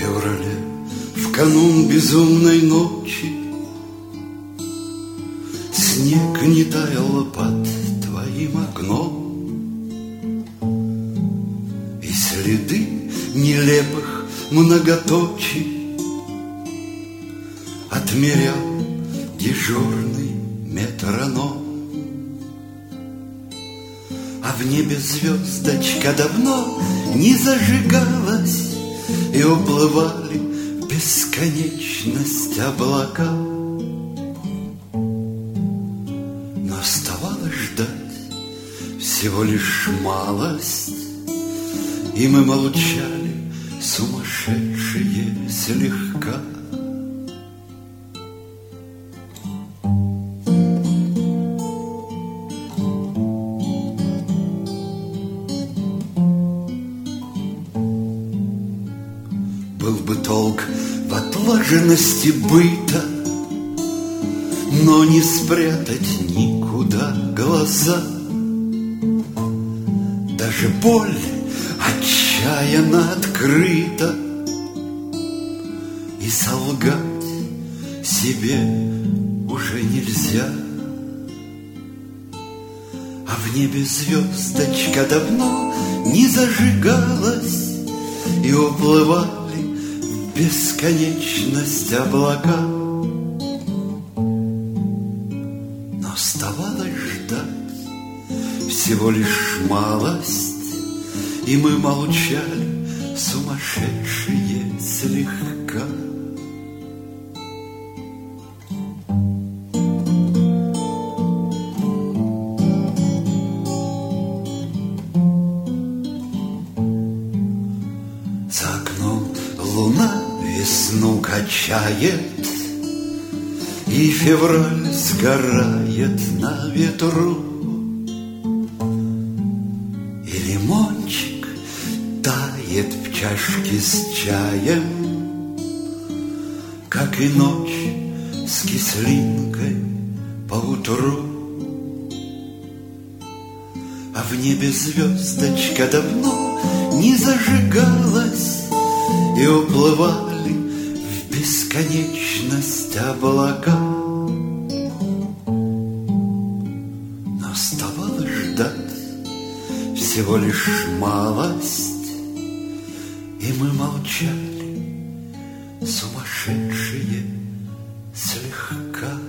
феврале, в канун безумной ночи, снег не таял под твоим окном, и следы нелепых многоточий отмерял дежурный метроном. А в небе звездочка давно не зажигалась, и уплывали в бесконечность облака. Но оставалось ждать всего лишь малость, и мы молчали, сумасшедшие слегка. Был бы толк в отлаженности быта, но не спрятать никуда глаза. Даже боль отчаянно открыта, и солгать себе уже нельзя. А в небе звездочка давно не зажигалась, и уплывали в бесконечность облака. Но оставалось ждать всего лишь малость, и мы молчали, сумасшедшие слегка. За окном луна весну качает, и февраль сгорает на ветру, и лимончик тает в чашке с чаем, как и ночь с кислинкой поутру. А в небе звездочка давно не зажигалась, и уплывали в бесконечность облака. Но оставалось ждать всего лишь малость, и мы молчали, сумасшедшие слегка.